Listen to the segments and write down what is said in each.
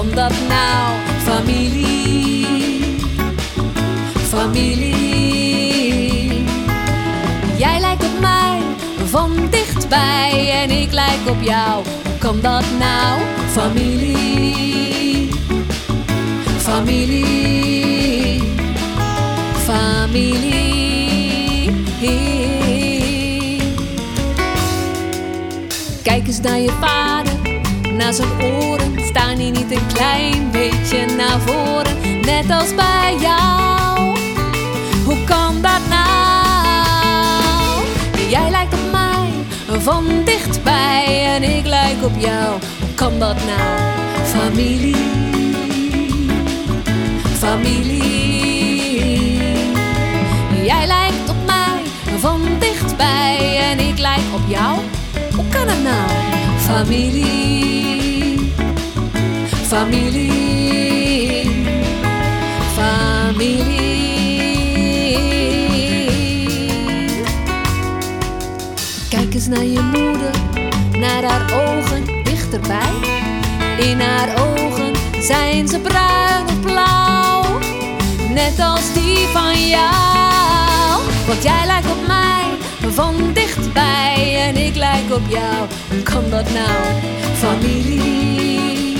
kan dat nou? Familie, familie. Jij lijkt op mij van dichtbij en ik lijk op jou. Hoe kan dat nou? Familie, familie, familie. Kijk eens naar je vader, naar zijn oren. Staan die niet een klein beetje naar voren? Net als bij jou. Hoe kan dat nou? Jij lijkt op mij van dichtbij en ik lijk op jou. Hoe kan dat nou? Familie, familie. Jij lijkt op mij van dichtbij en ik lijk op jou. Hoe kan het nou? Familie, familie, familie. Kijk eens naar je moeder, naar haar ogen dichterbij. In haar ogen zijn ze bruin of blauw, net als die van jou. Want jij lijkt op mij van dichtbij en ik lijk op jou. Hoe kan dat nou? Familie,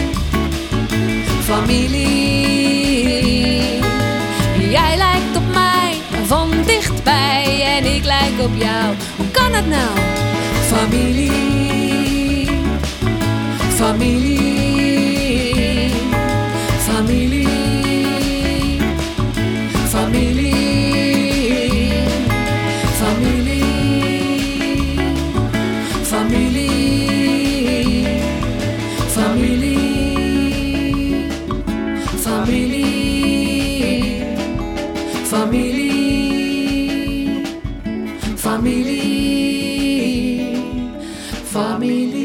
familie. Jij lijkt op mij van dichtbij en ik lijk op jou. Hoe kan dat nou? Familie, familie, familie, familie. Familie, familie, familie, familie, familie, familie.